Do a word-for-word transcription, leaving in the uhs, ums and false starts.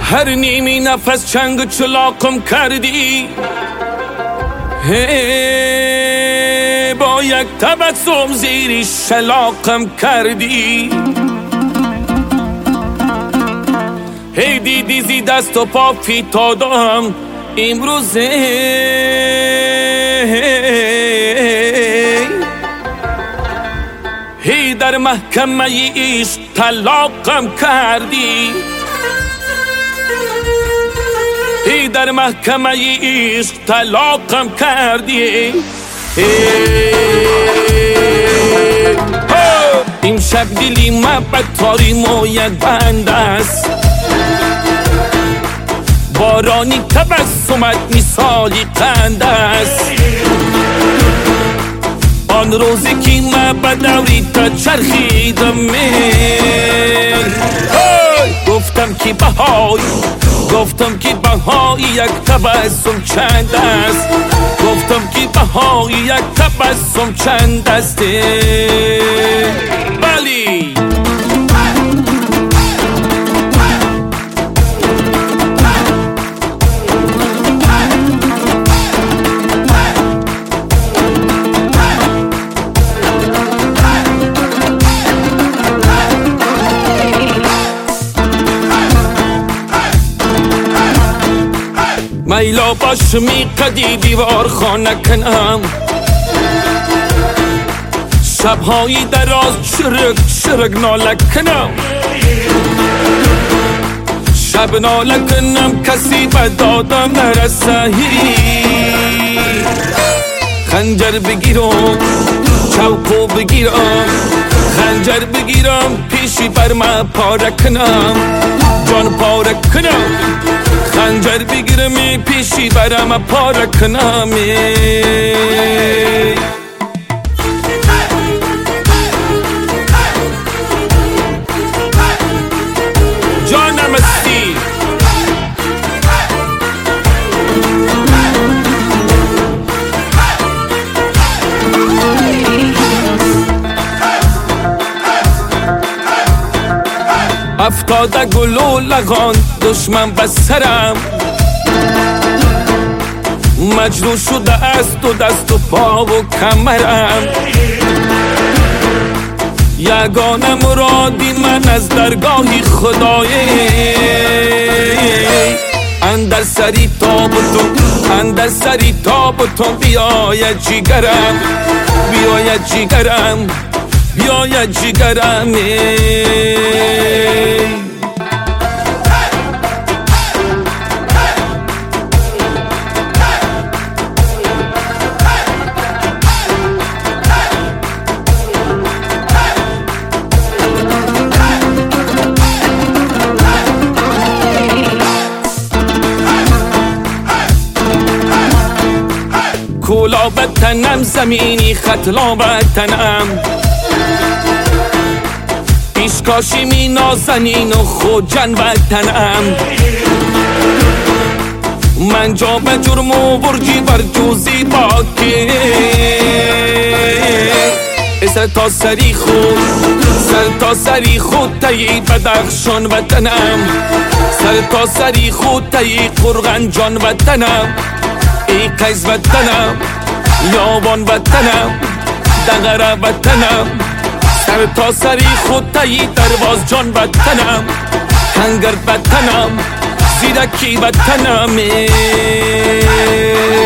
هر نیمی نفس چنگ و چلاقم کردی، هی با یک تبسم زیری شلاقم کردی. هی دیدی زی دست و پا فیتادم امروزه، هی در محکمه عشق طلاقم کردی، هی در محکمه عشق طلاقم کردی. امشب دلی محبت تاریم و یک بند است، بارانی تبسمت مثالی قند است. آن روزی که من به دوری تا چرخیدم من، گفتم که بهای گفتم که بهای یک تبسم چند است، گفتم که بهای یک تبسم چند است. بلی میلا باش می قدی دیوار خانه کنم، شبهایی دراز شرک شرک ناله کنم، شب ناله کنم کسی به دادم نرسه. خنجر بگیرم چوکو بگیرم، خنجر بگیرم پیشی بر من پاره کنم، جان پاره کنم. خنجر بگیرم پیشی برم پاره کنم. جانم استی افتاده گلو لغان دشمن بسرم، مجروح شده است و دست و پا و کمرم. یگانه مرادی من از درگاهی خدایی، اندر سری تاب تو اندر سری تاب تو بیاید جیگرم، بیاید جیگرم، بیاید جیگرم. کولا بتنم زمینی خطلا بتنم، پیشکاشی می نازنین و خوجن بتنم. من جا به جرم و برجی بر جوزی باکی، سر تا سری خود سر تا سری خود تایی بدخشان وطنم، سر تا سری خود تایی قرغنجان وطنم. ای قیز وطنم، یابان وطنم، دغره وطنم، سر تا سری خود تایی درواز جان وطنم، کنگر وطنم، زیرکی وطنم.